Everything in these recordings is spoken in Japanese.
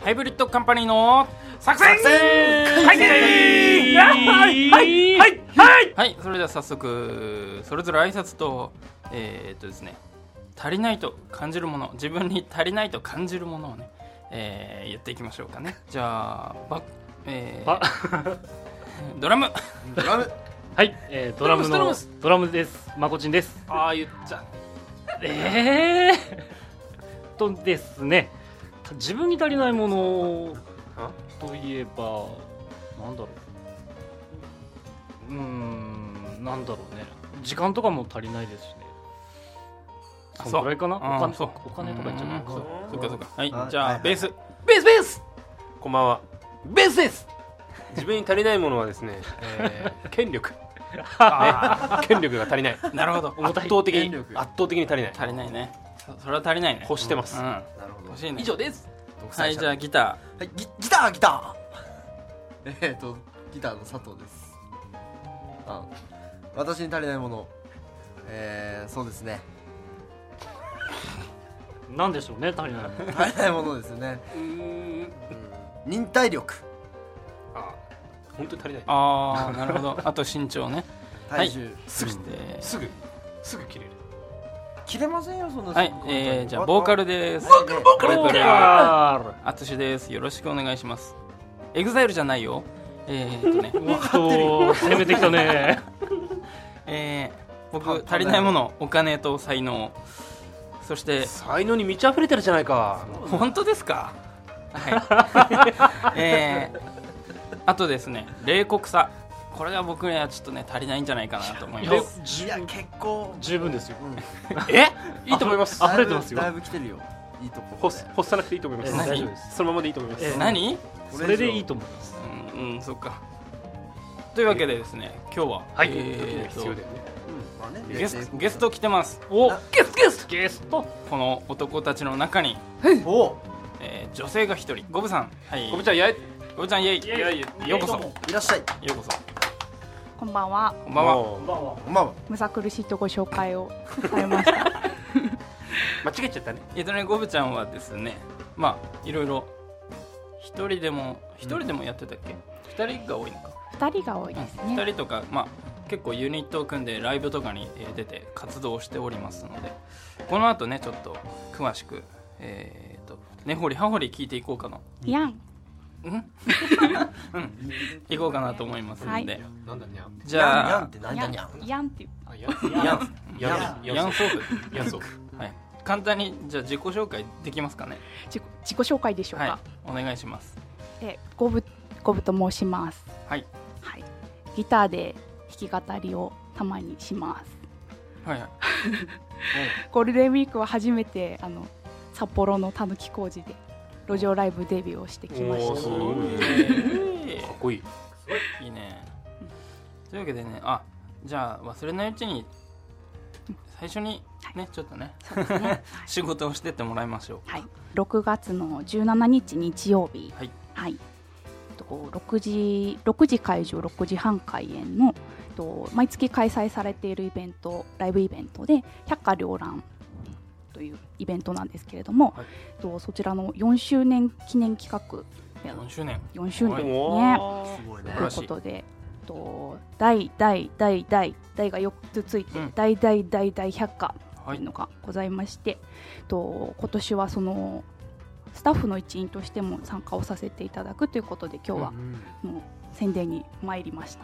ハイブリッドカンパニーの作戦はい、それでは早速それぞれ挨拶とですね、足りないと感じるもの、自分に足りないと感じるものをね、言っていきましょうかね。じゃあドラムはい、ドラムです。まこちんです。 ああ言っちゃとですね、自分に足りないものといえばなんだろう、なんだろうね、時間とかも足りないですしね。そのぐらいかな。お金とか言っちゃうな。 そうか。はい、じゃあベース。 こんばんは。 ベースです。 自分に足りないものはですね、権力権力が足りない。 なるほど。 圧倒的に足りない。 足りないね。それは足りないね。 欲してます。 なるほど。欲しいね。以上です。はい、じゃあギター。 はい、ギターギターの佐藤です。私に足りないもの、そうですね。 なんでしょうね、足りないものですね。忍耐力。 本当に足りない。 ああ、なるほど。あと身長ね。 体重、 すぐ切れる。 切れませんよ、そんな。 はい、じゃあボーカルです。 ボーカルあつしです。よろしくお願いします。エグザイルじゃないよ。 攻めてきたね。 僕足りないもの、お金と才能、そして才能に満ち溢れてるじゃないか。 本当ですか。はい。あとですね、冷酷さ。これが僕にはちょっとね足りないんじゃないかなと思います。 いや、結構十分ですよ。 いいと思います。 溢れてますよ。 だいぶ来てるよ。いいとこ。 干さなくていいと思います。 大丈夫です。 そのままでいいと思います。 何？ それでいいと思います。 そっか。というわけでですね、今日は必要だよね。 ゲスト来てます。 ゲスト。 この男たちの中に女性が一人。ゴブさん。はい。 ゴブちゃんイエイ。 ようこそ。 いらっしゃい。 ようこそ。 こんばんは。 こんばんは。 むさ苦しいとご紹介をされました。 間違えちゃったね。 ゴブちゃんはですね、まあいろいろ一人でもやってたっけ？二人が多いのか。 二人が多いですね。 二人とか、まあ結構ユニットを組んでライブとかに出て活動しておりますので、この後ねちょっと詳しく根掘り葉掘り聞いていこうかな。行こうかなと思いますので、 なんだにゃん。 じゃあヤンってヤンソープ。はい。簡単にじゃあ自己紹介できますかね。 自己紹介でしょうか。 はい、お願いします。 ゴブと申します。 はい。 ギターで弾き語りをたまにします。ゴールデンウィークは初めて札幌のたぬき工事で路上ライブデビューをしてきました。 かっこいい。 いいね。というわけでね、じゃあ忘れないうちに最初にね、ちょっとね仕事をしてってもらいましょう。 はい。6月の17日日曜日。はい。6時会場、6時半開演の毎月開催されているイベント、ライブイベントで百花繚乱というイベントなんですけれども、そちらの4周年記念企画。 4周年ね。すごいね。ということで、大が4つついて、大百花というのがございまして、今年はそのスタッフの一員としても参加をさせていただくということで、今日はもう宣伝に参りました。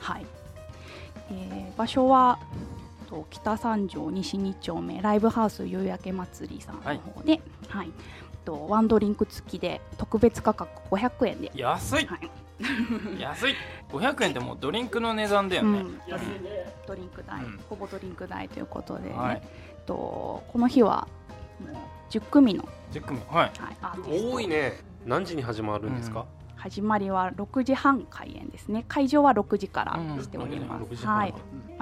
場所は北三条西2丁目ライブハウス夕焼け祭りさんの方で、ワンドリンク付きで特別価格500円で。 安い。安い。500円ってもうドリンクの値段だよね。 ドリンク代、ほぼドリンク代ということでね、この日はもう10組の多いね。何時に始まるんですか？ 始まりは6時半開演ですね。会場は6時からしております。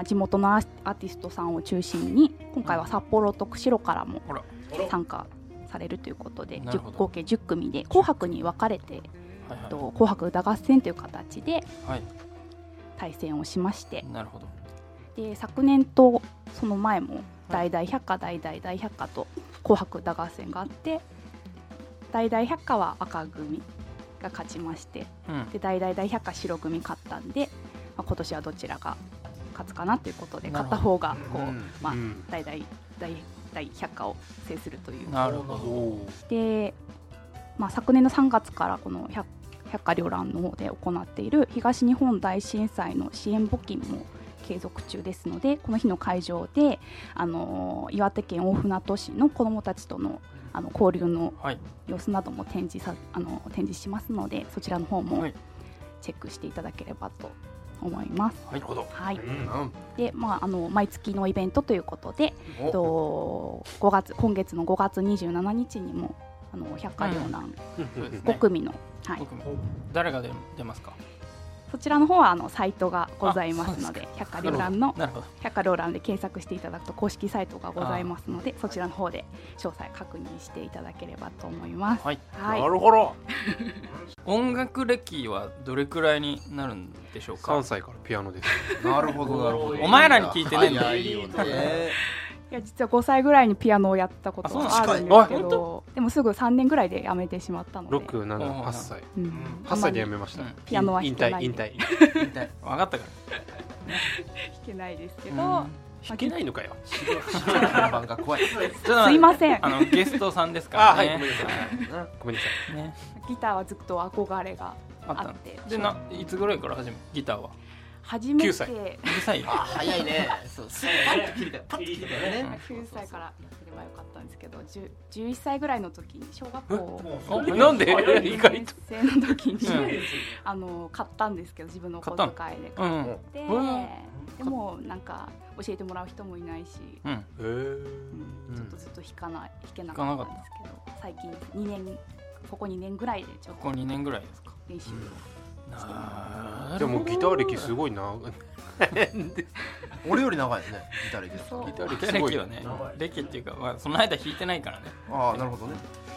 地元のアーティストさんを中心に今回は札幌と釧路からも参加されるということで、合計10組で紅白に分かれて、紅白歌合戦という形で対戦をしまして、で昨年とその前も大々百花と紅白歌合戦があって、 大々百科は赤組が勝ちまして、で大々大百科白組勝ったんで、今年はどちらが勝つかなということで、勝った方がこう、大々大百科を制するという。 なるほど。 で、昨年の3月からこの百科旅覧の方で行っている東日本大震災の支援募金も継続中ですので、この日の会場で岩手県大船渡市の子どもたちとの交流の様子なども展示しますので、そちらの方もチェックしていただければと思います。 なるほど。 はい。で、毎月のイベントということで、今月の5月27日にも百科旅覧5組の、 誰が出ますか？ そちらの方はサイトがございますので、百科旅覧の百科旅覧で検索していただくと公式サイトがございますので、そちらの方で詳細確認していただければと思います。 なるほど。 音楽歴はどれくらいになるんでしょうか？ 3歳からピアノです。 なるほどなるほど。 お前らに聞いてねえんだ。 いや、実は5歳ぐらいにピアノをやったことがあるんですけど、でもすぐ3年ぐらいでやめてしまったので。 6、7、8歳。8歳でやめました。 ピアノは弾けない。 引退。 分かったから。弾けないですけど。 弾けないのかよ。 番が怖い。 すいません。 ゲストさんですからね。 ごめんなさい。ごめんなさい。 ギターはずっと憧れがあって。 で、いつぐらいからギターは？ 初めて 9歳。 9歳。 早いね。そう、パッと切りたいね。 9歳からやってればよかったんですけど、11歳ぐらいの時に小学校なんで意外と生の時に買ったんですけど、自分のお小遣いで買って、でもなんか教えてもらう人もいないし、ちょっとずっと弾けなかったんですけど、最近ここ2年ぐらいでちょっと。 ここ2年ぐらいですか？ 練習を。 でもギター歴すごいな。 俺より長いですね、ギター歴。 ギター歴すごいよね。歴っていうか、その間弾いてないからね。 ああ、なるほどね。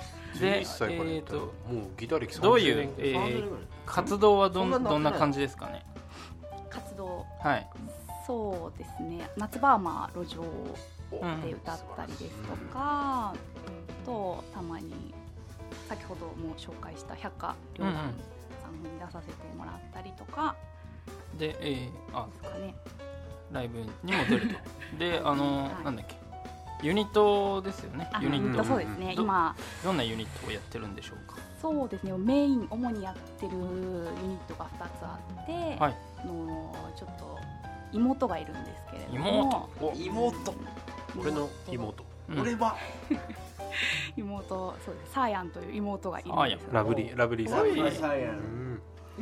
11歳からやったらもうギター歴どういう活動はどんな感じですかね？ 活動、そうですね、夏場は路上で歌ったりですとか、たまに先ほども紹介した百科旅覧さんに出させてもらったりとかで、ライブにも出ると。で、なんだっけ、ユニットですよね。ユニット。 そうですね。今どんなユニットをやってるんでしょうか？ そうですね。主にやってるユニットが2つあって、ちょっと妹がいるんですけれども。 妹。 俺の妹。 俺は妹、そうです。サーヤンという妹がいるんです。 ラブリーサーヤン。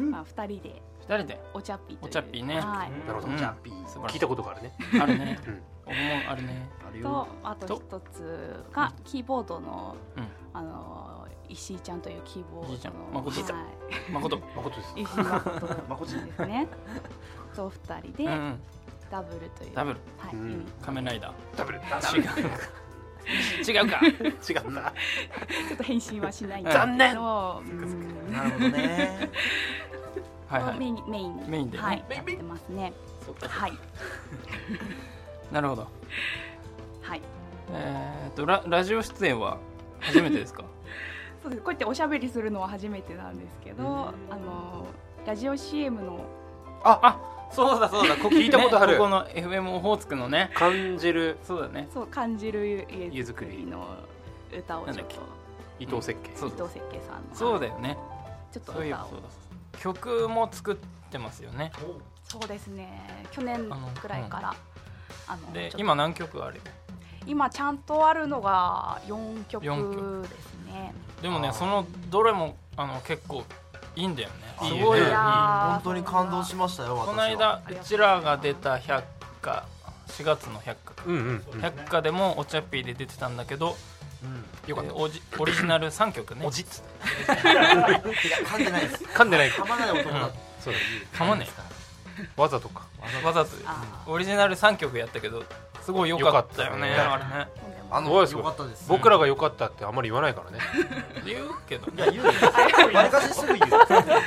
2人でお茶っぴー。 お茶っぴーね。 なるほど。お茶っぴー。聞いたことがあるね。 あるね。俺もあるね。 あと一つがキーボードの石井ちゃんというキーボードの誠です。 石井誠ですね。と2人でダブルという。 ダブル。仮面ライダー。 ダブル。 違うか。 違うな。 ちょっと変身はしないんですけど。残念。 なるほどね。 メインでやってますね。はい。 なるほど。 はい。 ラジオ出演は初めてですか？ そうです。こうやっておしゃべりするのは初めてなんですけど、ラジオ CM のそうだ聞いたことある。 ここの FM オホーツクのね、 感じる。 そうだね。 そう、感じる家づくりの歌をちょっと伊藤設計さんの。 そうだよね。 ちょっと歌を。 曲も作ってますよね。 そうですね。去年くらいからで、今何曲ある？ 今ちゃんとあるのが4曲ですね。 でもね、そのどれも結構いいんだよね。 すごい。本当に感動しましたよ。 この間うちらが出た百科、4月の百科、百科でもお茶っぴーで出てたんだけど、よかった。オリジナル3曲ね。 おじっつ。 噛んでないです。 噛んでない。 噛まない男だ。 そうだ。 噛まねえ。わざとオリジナル3曲やったけど、すごい良かったよね。あれね。 良かったです。 僕らが良かったってあんまり言わないからね。 言うけど。 いや言うよ。わりかしすぐ言う。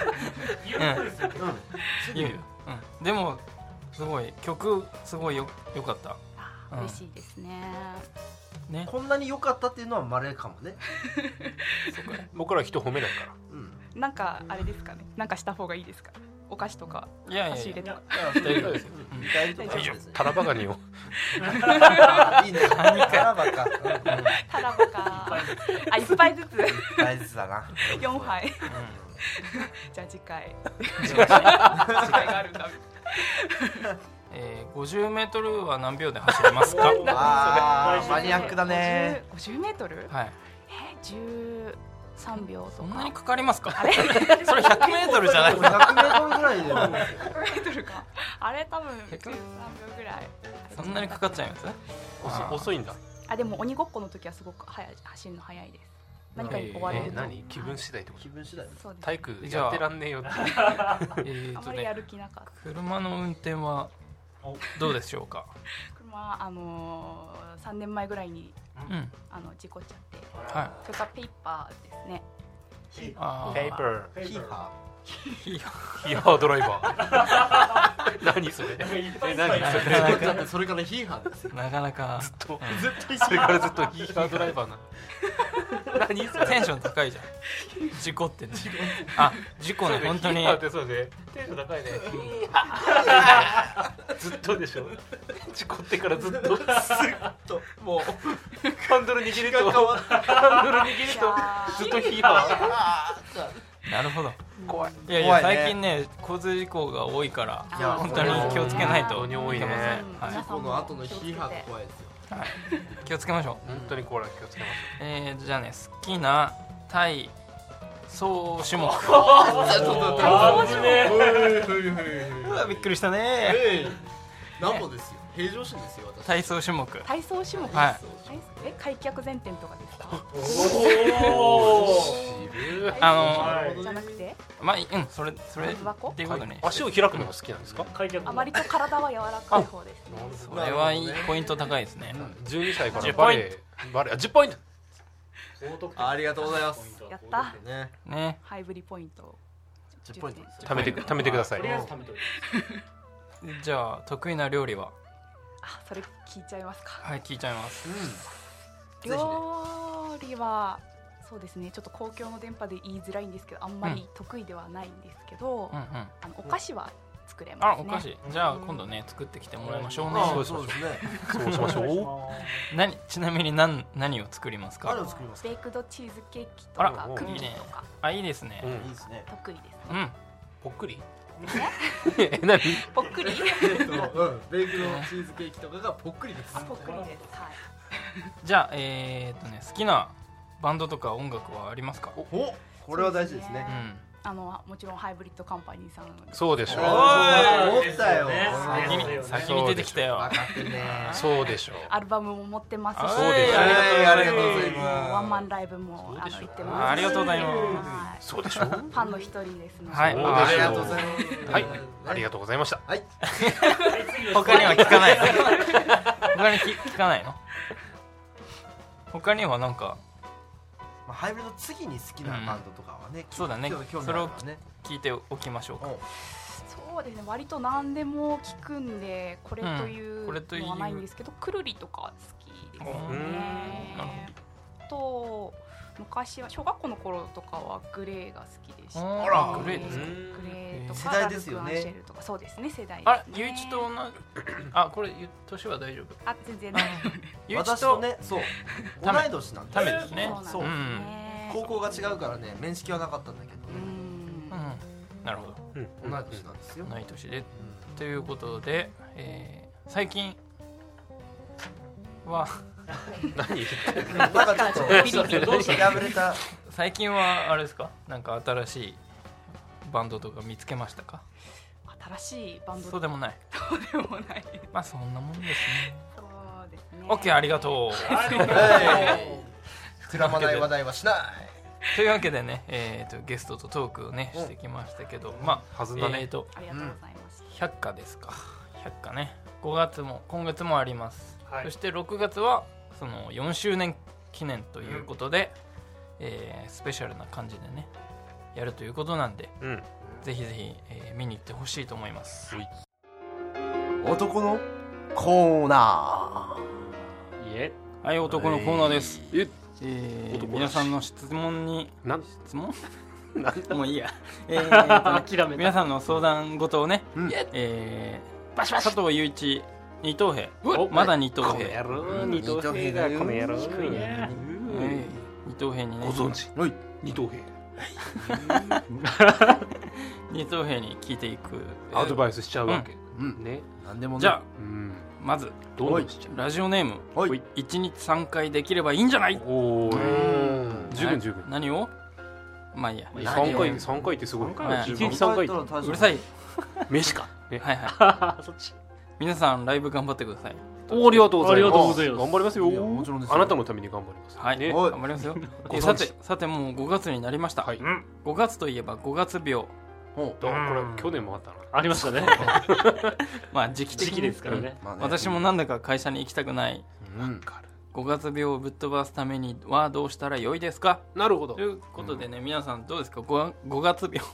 言うよ。でもすごい曲すごい良かった。 嬉しいですね。 ね、 こんなに良かったっていうのは稀かもね。 僕ら人褒めないから。 なんかあれですかね。なんかした方がいいですか。お菓子とかいやいや差し入れとか。 大丈夫ですよ。 大丈夫ですね。 タラバガニを。 いいね。タラバか。 タラバか。あ、1杯ずつ。 大切だな。 4杯。じゃあ次回。次回があるんだ。 50メートルは何秒で走れますか？ あー、マニアックだね。 50メートル？ はい。 13秒とか。 そんなにかかりますか？ あれ？ それ100メートルじゃない。 100メートルぐらいで。 100メートルか。あれ多分13秒ぐらい。 そんなにかかっちゃいます？ 遅いんだ。 あ、でも鬼ごっこの時はすごく走るの早いです。何かに追われると。 何？気分次第ってこと？ 気分次第。 そうです。 体育やってらんねえよって。 あまりやる気なかった。 車の運転はどうでしょうか？ 車3年前ぐらいに事故っちゃって、 はい。 それからペーパーですね。 ペーパー。 ヒーハヒーハードライバー。何それ？ ー。それからヒーハーですよ。 なかなかずっとそれからずっとヒーハードライバーな。何それ？ テンション高いじゃん。事故ってね。あ、事故ね、本当に。 ヒーハーってそうでテンション高いね。ずっとでしょ。事故ってからずっともうハンドル握るとずっとヒーハー。 なるほど。 怖い。 いやいや、最近ね、交通事故が多いから本当に気をつけないといけません。はい。 この後のヒーハーが怖いですよ。 はい。気をつけましょう。 本当に怖い。気をつけましょう。 じゃあね、好きな体操種目。うわ、びっくりしたね。 なんぼですよ。平常心ですよ。私。 体操種目。 体操種目。 はい。 開脚前転とかですか？じゃなくて？ まあ、それっていうことね。 足を開くのが好きなんですか？ あまりと体は柔らかい方ですね。 それはいいポイント高いですね。 12歳からバレー10ポイント。 ありがとうございます。 やった。 ね。 ハイブリポイント。 10ポイント。 貯めてください。 じゃあ得意な料理は？ あ、それ聞いちゃいますか。 はい、聞いちゃいます。 料理はそうですね。ちょっと公共の電波で言いづらいんですけど、あんまり得意ではないんですけど、お菓子は作れますね。 あ、お菓子。じゃあ今度ね、作ってきてもらいましょうね。 そうですね。 そうしましょう。ちなみに何を作りますか？ 何を作りますか？ ベイクドチーズケーキとかクッキーとか。 あ、いいですね。 いいですね。 得意です。 うん。 ぽっくり？ 何？ぽっくり？ ベイクドチーズケーキとかがぽっくりです。 ぽっくりです。はい。 じゃあ好きなバンドとか音楽はありますか？ お、これは大事ですね。 もちろんハイブリッドカンパニーさん。 そうでしょう。 思ったよ。 先に出てきたよ。 そうでしょう。 アルバムも持ってますし。 そうでしょう。 ありがとうございます。 ワンマンライブも行ってます。 ありがとうございます。 そうでしょう。 ファンの一人ですので。 はい。 ありがとうございます。 はい。ありがとうございました。 はい。 他には聞かない。他に聞かないの？他にはなんか。 ハイブリッド次に好きなバンドとかはね、 そうだね。それを聞いておきましょうか。 そうですね。割と何でも聞くんで、これというのはないんですけど、くるりとか好きですね。と昔は小学校の頃とかはグレーが好きでした。 あら、グレーですか？ グレーとか世代ですよね。 ラルクアンシェルとかそうですね、世代ですね。 あ、ゆういちとあ、これ年は大丈夫？ あ、全然。 私とね、そう同い年なんで。 ためですね。 そう。高校が違うからね、面識はなかったんだけど。 なるほど。 同い年なんですよ。 同い年でということで、最近は何言ってる？なんかちょっとどうした？破れた。 最近はあれですか？なんか新しいバンドとか見つけましたか？ 新しいバンド？ そうでもない。 そうでもない。 まあそんなもんですね。 そうですね。 オッケー、ありがとう。 膨らまない話題はしない。 というわけでね、ゲストとトークをねしてきましたけど、まあはずだね。 ありがとうございます。 100課ですか。100課ね。今月もあります。そして6月はその4周年記念ということで、スペシャルな感じでねやるということなんで、ぜひぜひ、見に行ってほしいと思います。 男のコーナー。 はい、男のコーナーです。皆さんの質問に質問もういいや。皆さんの相談事をね、佐藤雄一二等兵、まだ二等兵、 二等兵がこの野郎低いね。 二等兵にね、 ご存知二等兵二等兵に聞いていくアドバイスしちゃうわけね。 なんでもね。 じゃあまずどんどんしちゃう。 ラジオネーム1日3回できればいいんじゃない。 おー、十分十分。 何をまあいいや。 3回ってすごい。1日3回うるさい。 飯か。 はいはい。そっち。皆さんライブ頑張ってください。 ありがとうございます。 頑張りますよ。 もちろんです。 あなたのために頑張ります。 はい。頑張りますよ。さてもう5月になりました。5月といえば5月病。 これ去年もあったな。 ありましたね。 まあ時期的ですからね。 私もなんだか会社に行きたくない。5月病をぶっ飛ばすためにはどうしたらよいですか。 なるほど。 ということでね、皆さんどうですか。5月病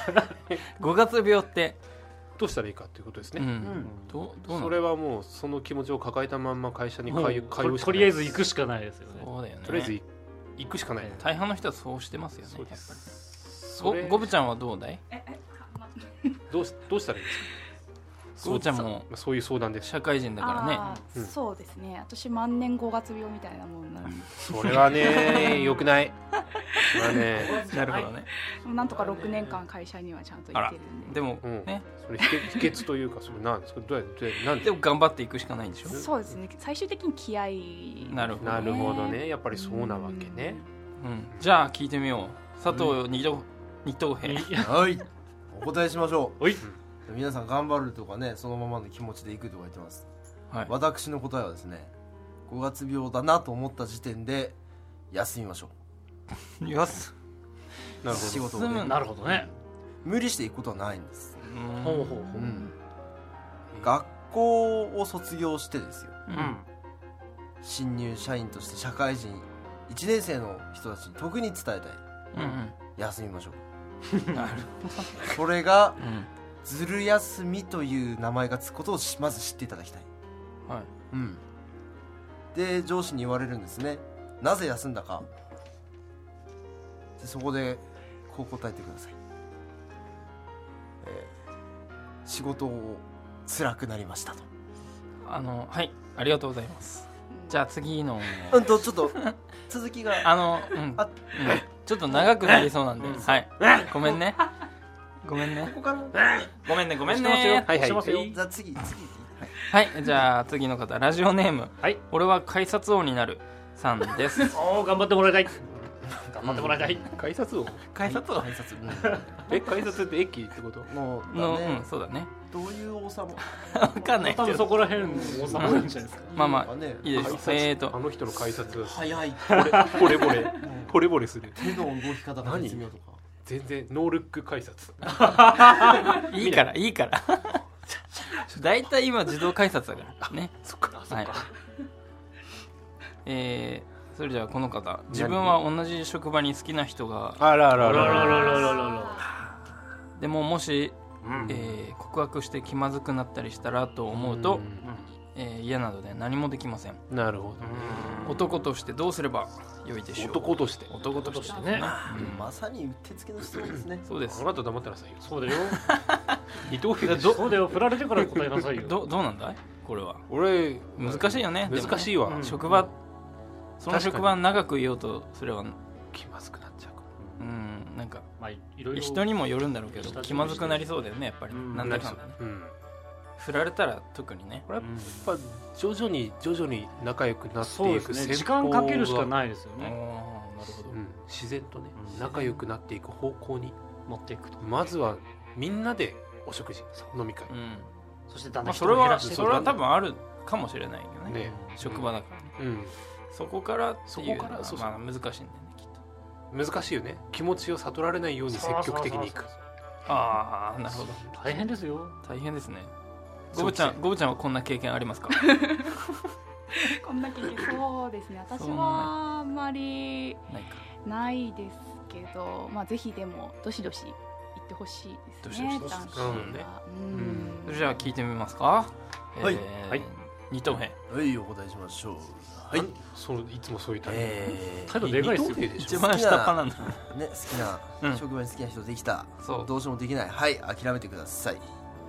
5月病ってどうしたらいいかということですね。 それはもうその気持ちを抱えたまんま会社に通うしかない。 とりあえず行くしかないですよね。 そうだよね。 とりあえず行くしかない。 大半の人はそうしてますよね。やっぱりゴブちゃんはどうだい。 どうしたらいいですか。 ゴブちゃんもそういう相談です。 社会人だからね。そうですね。私万年5月病みたいなもんなんで。 それはね良くない。 なるほどね。 なんとか6年間会社にはちゃんと行ってるんで。 でもね、 それ秘訣というかそれなんですか。 でも頑張っていくしかないんでしょ。 そうですね。最終的に気合。 なるほどね。やっぱりそうなわけね。 じゃあ聞いてみよう。佐藤二等兵。 はい。お答えしましょう。 はい。 皆さん頑張るとかね、そのままの気持ちでいくとか言ってます。私の答えはですね、5月病だなと思った時点で休みましょう。 よし。 なるほど。 仕事をね。 なるほどね。 無理していくことはないんです。 ほう。 学校を卒業してですよ。新入社員として社会人1年生の人たちに特に伝えたい。休みましょう。 なるほど。 それがずる休みという名前がつくことをまず知っていただきたい。で上司に言われるんですね。なぜ休んだか。でそこでこう答えてください。仕事を辛くなりましたと。 はいありがとうございます。じゃあ次のちょっと続きがちょっと長くなりそうなんで、ごめんね。ここからごめんね。 じゃあ次はい、じゃあ次の方、ラジオネーム、俺は改札王になるさんです。 頑張ってもらいたい。 改札王改札って駅ってこと。 そうだね。 どういう王様わかんない。 多分そこら辺の王様なんじゃないですか。 まあいいですよ。 あの人の改札早い。 惚れ惚れする。 手の動き方が絶妙とか。 全然ノールック改札。 いいからだいたい今自動改札だからね。 そっか。 それじゃあこの方、自分は同じ職場に好きな人がでももし告白して気まずくなったりしたらと思うと嫌なので何もできません。 なるほど。 男としてどうすればよいでしょう。 男としてね。 まさにうってつけの質問ですね。 そうです。 あなた黙ってなさいよ。 そうだよ。 二等兵そうだよ。振られてから答えなさいよ。 どうなんだいこれは。 俺難しいよね。 難しいわ。 その職場長くいようとすれば気まずくなっちゃうから。なんか色々 人にもよるんだろうけど気まずくなりそうだよねやっぱり。なんだかんだね。振られたら特にね。 やっぱ徐々に仲良くなっていく。 時間かけるしかないですよね。 なるほど。 自然とね仲良くなっていく方向に持っていくと。 まずはみんなでお食事飲み会。 そしてだんだんそれは多分あるかもしれないよね。職場だからね。そこからっていうのは難しいんだよねきっと。難しいよね。気持ちを悟られないように積極的にいく。 なるほど。 大変ですよ。 大変ですね。ゴブちゃんはこんな経験ありますか。 こんな経験。そうですね。私はあんまりないですけど、ぜひでもどしどし言ってほしいですね。 じゃあ聞いてみますか。 二等兵。 はい、お答えしましょう。はい、 いつもそういうタイプ。 態度でかいですよ。 一番下っ端なんだね。好きな職場に好きな人できた。どうしてもできない。はい、諦めてください。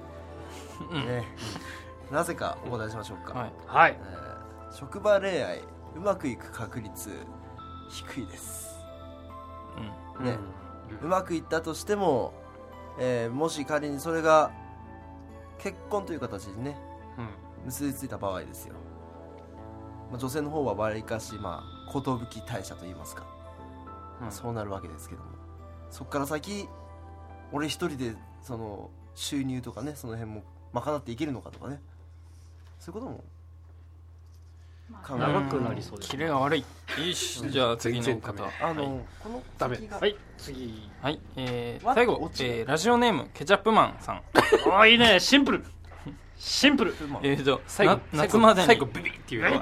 なぜかお答えしましょうか。 はい。 職場恋愛うまくいく確率低いです。ね、うまくいったとしても、もし仮にそれが結婚という形にね、結びついた場合ですよ。女性の方はわりかし寿退社と言いますか、そうなるわけですけども、そこから先俺一人でその収入とかね、その辺も賄っていけるのかとかね、そういうことも長くなりそうです。 キレが悪い。よし、じゃあ次の方。 このダメ。 はい、次。 はい、最後、ラジオネームケチャップマンさん。 いいね、シンプル。 最後夏までに最後ビビって言うよ。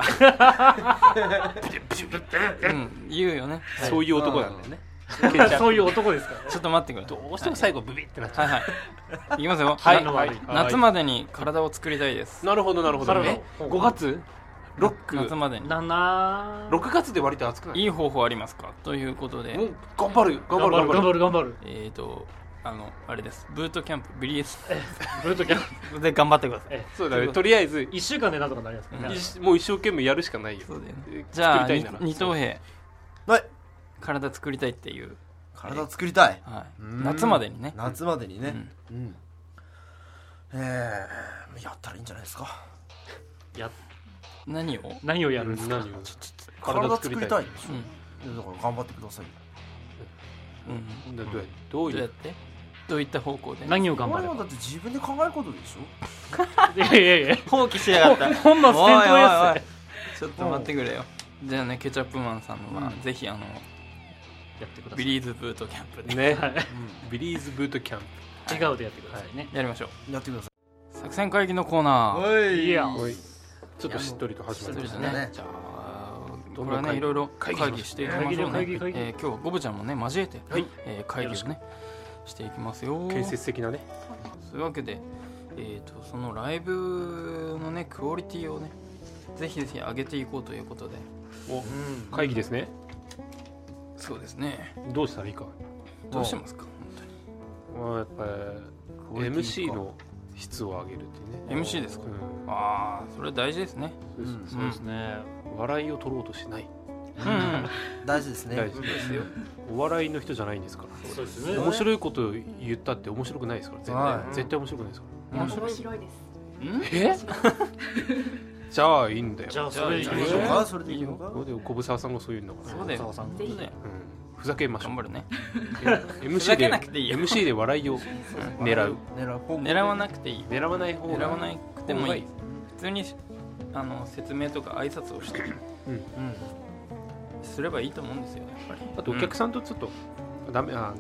言うよね。 そういう男なんだよね。 そういう男ですから。 ちょっと待ってください。 どうしても最後ビビってなっちゃう。 はい。いきますよ。夏までに体を作りたいです。 なるほどなるほど。5月夏までに。 6月で割と暑くない？ いい方法ありますかということで。 頑張る。 あれです。ブートキャンプ、ビリーズブートキャンプで頑張ってください。 そうだね。とりあえず 1週間でなんとかなりますもう一生懸命やるしかないよ。 じゃあ二等兵。 はい。 体作りたいっていう。 体作りたい。 夏までにね。 夏までにね。やったらいいんじゃないですか。 何をやるんですか。 体作りたいでしょ。だから頑張ってください。 どうやってどういった方向で何を頑張る？ だって自分で考えることでしょ。いや放棄しやがった。 本末転倒やつ。ちょっと待ってくれよ。じゃあね、ケチャップマンさんはぜひやってください。 ビリーズブートキャンプでね。ビリーズブートキャンプ。 笑顔でやってくださいね。 やりましょう。やってください。作戦会議のコーナー。 いや。 ちょっとしっとりと始まりましたね。じゃあこれはね、いろいろ会議していきましょうね。今日はゴブちゃんもね交えて会議をねしていきますよ。 建設的なね。 そういうわけでそのライブのねクオリティをねぜひ上げていこうということで。 会議ですね。 そうですね。 どうしたらいいか。 どうしますか本当に。やっぱり MC の質を上げるっていうね。 MC ですか。ああ、それ大事ですね。 そうですね。 笑いを取ろうとしない。 大事ですね。 大事ですよ。お笑いの人じゃないんですから。 そうですね。 面白いこと言ったって面白くないですから絶対面白くないですから。 面白いです。 じゃあいいんだよ。 じゃあそれでいきましょうか。 それでいいのか。小沢さんがそういうんだから。 そうだよ。 ふざけましょう。 頑張るね。 MC で笑いを狙わなくていい。 狙わない方が。 狙わなくてもいい。普通に説明とか挨拶をしてすればいいと思うんですよ、やっぱり。 あとお客さんとちょっとダメだな。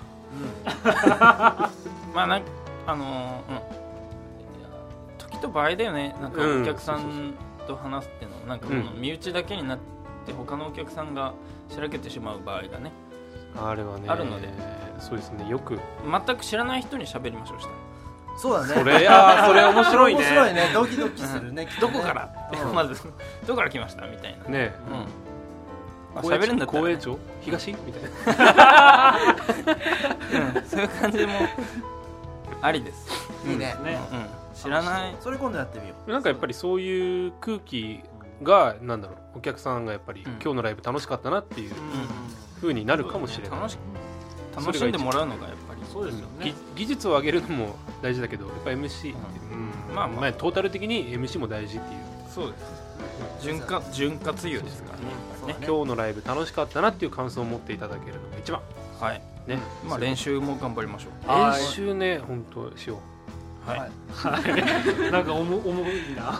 時と場合だよね。なんかお客さんと話すっていうのはなんか身内だけになって他のお客さんがしらけてしまう場合がねあれはねあるので。 そうですね。よく全く知らない人に喋りましょう。したらそうだね。 それ面白いね。 面白いね。ドキドキするね。 どこからまずどこから来ましたみたいなね。 喋るんだったら公園町東みたいな。 そういう感じでもありです。 いいね。 知らない。 それ今度やってみよう。なんかやっぱりそういう空気がなんだろう。お客さんがやっぱり今日のライブ楽しかったなっていう風になるかもしれない。 楽しんでもらうのがやっぱりそうですよね。 技術を上げるのも大事だけど、やっぱ MC まあトータル的に MC も大事っていう。 そうです。潤滑油ですからね。 今日のライブ楽しかったなっていう感想を持っていただけるのが一番。 はい。ね。まあ練習も頑張りましょう。 練習ね、本当しよう。はい。 なんか重いな。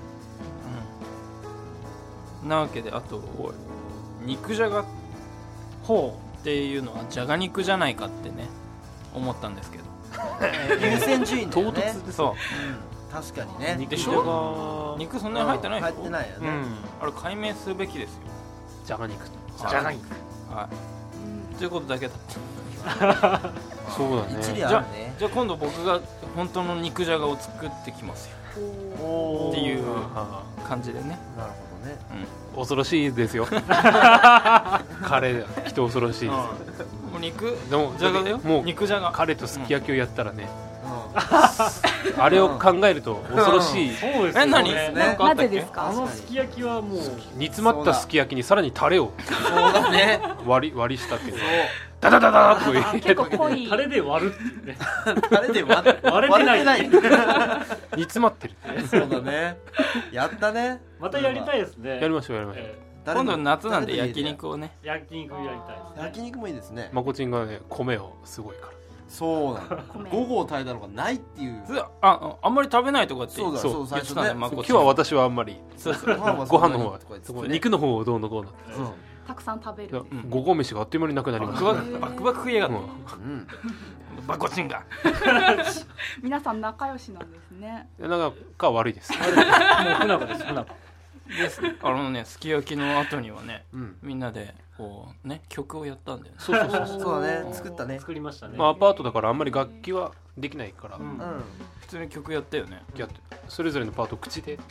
なわけで、あと肉じゃがっていうのはじゃが肉じゃないかってね思ったんですけど。 優先順位唐突で。そう。 確かにね。 でしょ。肉そんなに入ってないでしょ。 入ってないよね。 あれ解明するべきですよ。 じゃが肉。 はい。ということだけだった。 そうだね。 一理あるね。 じゃあ今度僕が本当の肉じゃがを作ってきますよっていう感じでね。 なるほどね。 恐ろしいですよ。彼人恐ろしいです。 もう肉でもじゃがだよ。 もう肉じゃが。 彼とすき焼きをやったらね、あれを考えると恐ろしい。 そうですよ何ね。 なぜですか？ あのすき焼きはもう煮詰まったすき焼きにさらにタレをそうだね。 割りしたけど、ダダダダーと言結構濃い。 タレで割るってね。 タレで割れてない。 煮詰まってる。 そうだね。やったね。 またやりたいですね。 やりましょう。 今度夏なんで焼肉をね。 焼肉やりたいですね。 焼肉もいいですね。 まこちんがね、米をすごいから。 そうなの。午後を炊いたのがないっていう。 あんまり食べないとかってそうだそう最初ね。 今日は私はあんまり。 そうそう。 ご飯の方は肉の方をどうのこうの。 たくさん食べる。 午後飯があっという間になくなりました。 バクバク食いやがって。バコチンが。 皆さん仲良しなんですね。 なんか悪いです。 もう不仲です。不仲。 すき焼きの後にはね、みんなでこうね曲をやったんだよね。 そうだね。作ったね。 作りましたね。 まあアパートだからあんまり楽器はできないから、 普通に曲やったよね。 それぞれのパートを口で。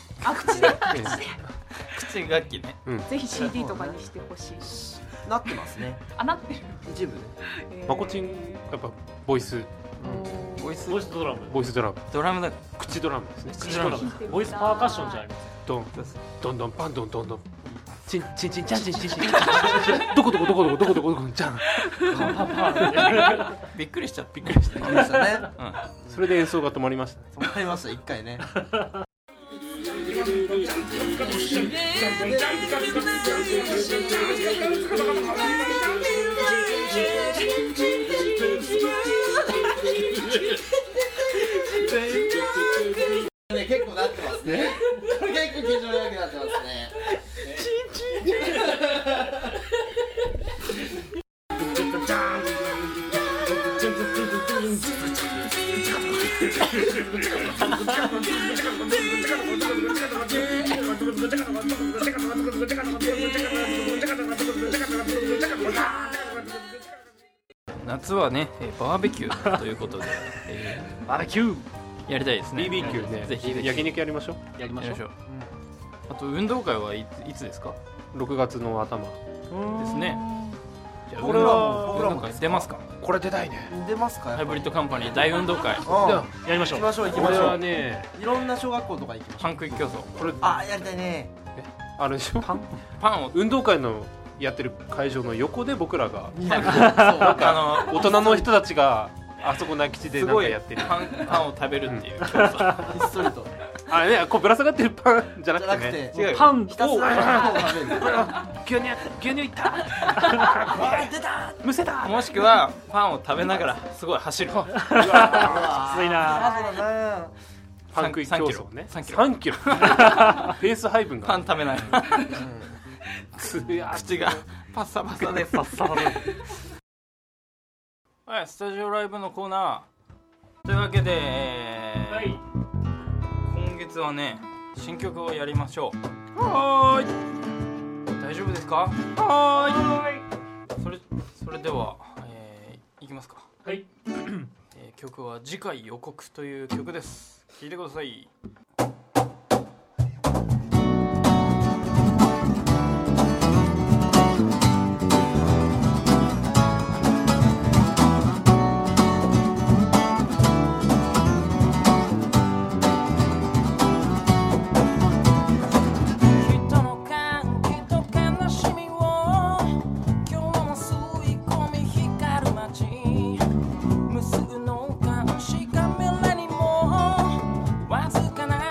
口楽器ね。 ぜひ CD とかにしてほしい。 なってますね。 なってる。 一部。 まこちんやっぱボイスドラム。 ドラムだ。 口ドラムですね。 口ドラム。ボイスパーカッションじゃないですか。 ドンドンパンドンドンドン。チンチンチンチャンチンチンチン。どこじゃん。 びっくりしちゃった。 それで演奏が止まりましたね。 止まりました一回ね。結構なってますね。結構緊張弱くなってますね。 夏はねバーベキューということでバーベキューやりたいですね。 BBQ ね。 ぜひ焼肉やりましょう。 やりましょう。 あと運動会はいつですか ？6月の頭ですね。 これは僕らも出ますか？ これ出たいね。 出ますか？ ハイブリッドカンパニー大運動会やりましょう。 行きましょう。 これはね、 いろんな小学校とか行きましょう。 パン食い競争。 これやりたいね。 あれでしょ。 パンを運動会のやってる会場の横で僕らが大大人の人たちがあそこの空き地でなんかやってるパンを食べるっていう競争。 ひっそりと。 あれね、こうぶら下がってるパンじゃなくてね。 違う。 パンひたすらパンを食べる。 牛乳いった出た。 むせた。 もしくはパンを食べながらすごい走る。 きついな。 パン食い競争ね。 3キロ。 ペース配分がパン食べながら口がパッサパサです。はい、スタジオライブのコーナーというわけで、今月はね新曲をやりましょう。はーい、大丈夫ですか？はーい。それでは、いきますか。 はい。 曲は次回予告という曲です。聴いてください。無数の監視カメラにもわずかな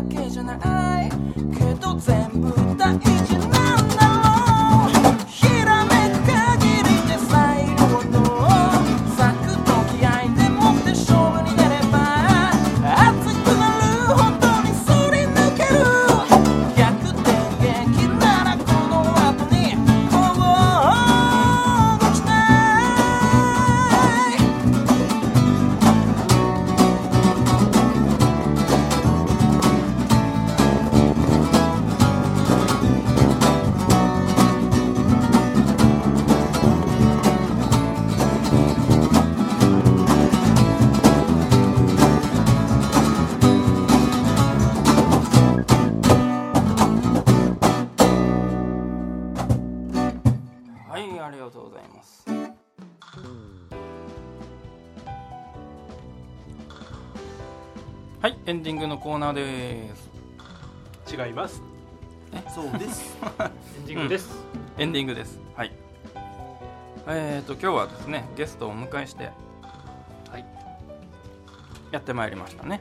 けじゃないけど全部大事なんだろうひらめく限りで最後の咲く時合いでもって勝負に出れば熱くなるほどにすり抜ける逆転劇ならこの後にこうしたいはい、ありがとうございます。はい、エンディングのコーナーです。 違います。 そうですエンディングです、 エンディングです。はい。今日はですね、ゲストをお迎えして、 はい、 やってまいりましたね。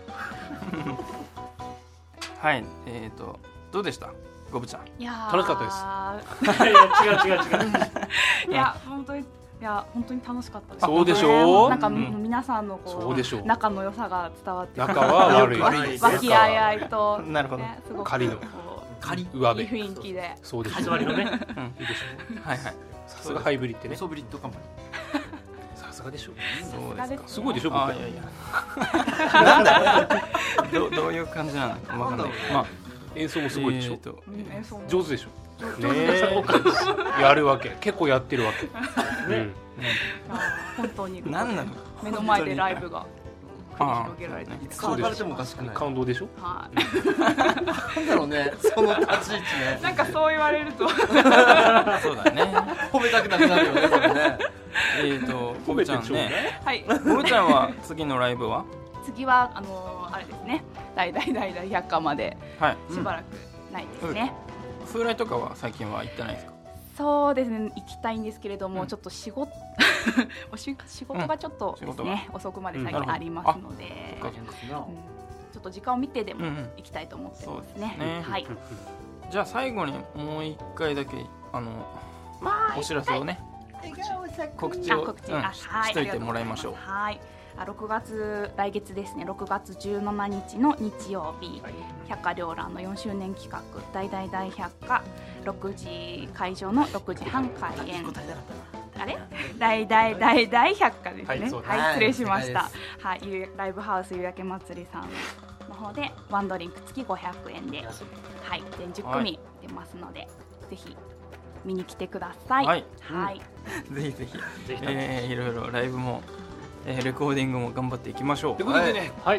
はい、どうでしたゴブちゃん。 いやー楽しかいや違ういや本当に楽しかったです。 そうでしょうなんかもう皆さんのこそうでしょう仲の良さが伝わって仲は悪い和気あいあいとなるほど、 ね、すごく仮のこ仮う上辺いい雰囲気で。 そうでしょ始まりのねいいでしょはいはい。 さすがハイブリッドねソブリッドカンパニさすがでしょそうですか。 すごいでしょ僕あ、いやいや。なんだどういう感じなのかわかんない。まあ演奏もすごいでしょうん演奏も上手でしょねやるわけ結構やってるわけうん本当に何なの目の前でライブが繰り広げられていて、 使われてもおかしくない感動でしょはいなんだろうねその立ち位置ねなんかそう言われるとそうだね。 褒めたくなくなるよねそれねゴブちゃんね。 はいゴブちゃんは次のライブは？ 次はあれですね、大百科まではい。 しばらくないですね。 風来とかは最近は行ってないですか？ そうですね、行きたいんですけれども、 うんちょっと仕事がちょっとですね、遅くまで最近ありますので、 うんなるちょっと時間を見てでもうんうん行きたいと思ってますそうですねね。はい。 じゃあ最後にもう一回だけお知らせをね、告知をしといてもらいましょう。 はい。来月ですね、6月17日の日曜日、百花繚乱の4周年企画大百科6時会場の6時半開演。あれ大百科ですね。はい、失礼しました。はい、ライブハウス夕焼け祭りさんの方でワンドリンク付き500円で、はい、全10組出ますので、ぜひ見に来てください。 はい。 はい。 ぜひぜひいろいろライブもレコーディングも頑張っていきましょう。ということでね、 はい、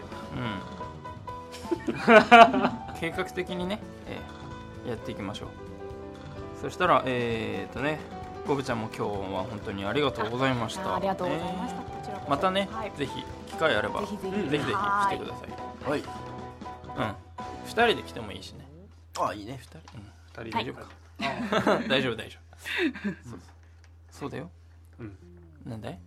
計画的にね、やっていきましょう。そしたらゴブちゃんも今日は本当にありがとうございました。 ありがとうございました。こちらこそまたね、 はいぜひ機会あればぜひぜひ来てください。 はい 2人で来てもいいしね。 あいいね 2人大丈夫か。大丈夫そうだよ。なんだい？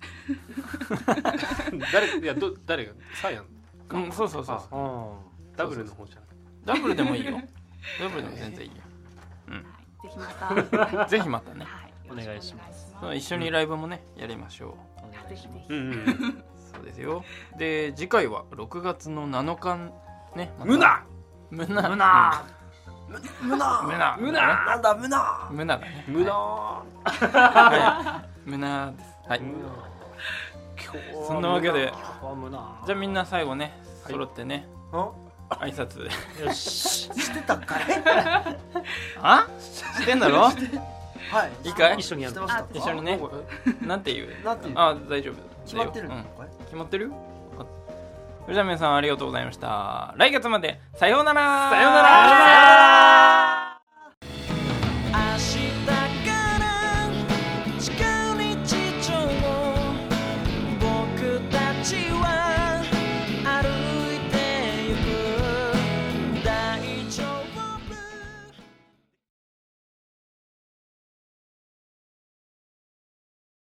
誰がサイアンそうダブルの方じゃんダブルでもいいよ。ダブルでも全然いいよ。 ぜひまたぜひまたね、 お願いします。 一緒にライブもねやりましょす。ぜひぜひ。 そうですよ。で次回は6月の7日ね。 ムナなんだねムナです。はい。そんなわけで、じゃあみんな最後ね揃ってね挨拶よししてたかいあしてんだろ。 はいいいかい一緒にやる。 一緒にね。なんて言う？ なんて言うあ大丈夫。 決まってるの決まってる？それじゃあ皆さんありがとうございました。来月までさようなら。 さようなら。